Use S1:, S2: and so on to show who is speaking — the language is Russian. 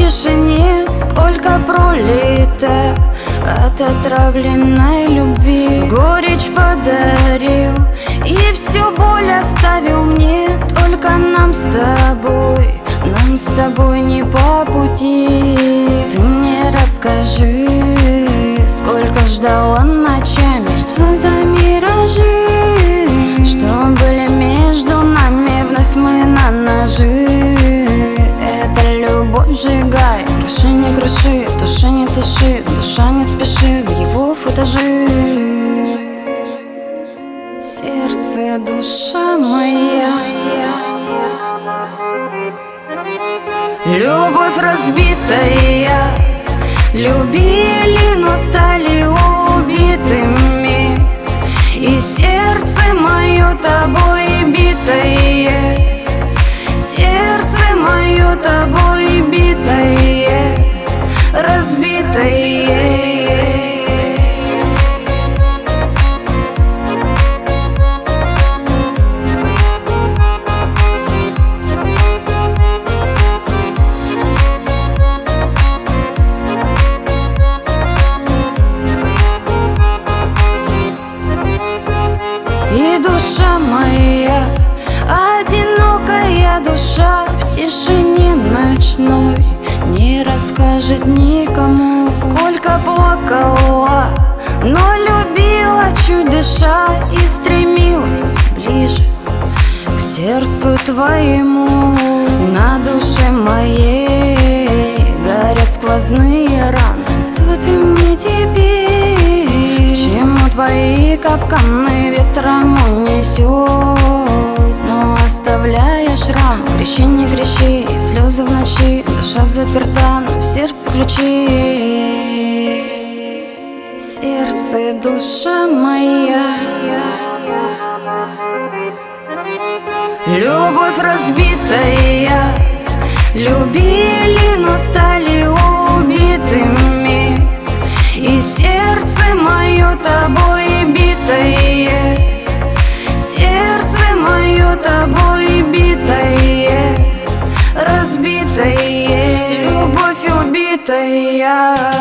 S1: тишине сколько пролито от отравленной любви. Горечь подарил и всю боль оставил мне. Только нам с тобой не по пути. Ты мне расскажи, сколько ждала ночами, что за миражи, что были между нами. Вновь мы на ножи. Эта любовь сжигает, круши не круши, туши не туши, душа не спеши в его футажи. Сердце, душа моя, любовь разбитая, любили, но стали убитыми. И сердце мое тобой битое, сердце мое тобой битое, разбитое. И душа моя, одинокая душа, в тишине ночной не расскажет никому, сколько плакала, но любила чуть дыша и стремилась ближе к сердцу твоему. На душе моей горят сквозные раны. Кто ты мне теперь? К чему твои капканы ветром унесет, но оставляя шрам? Кричи, не кричи, слезы в ночи, душа заперта, но в сердце ключи. Сердце, душа моя, любовь разбитая, любили, но стали убитыми. И сердце мое тобой битое, сердце мое тобой битое, разбитое, любовь убитая.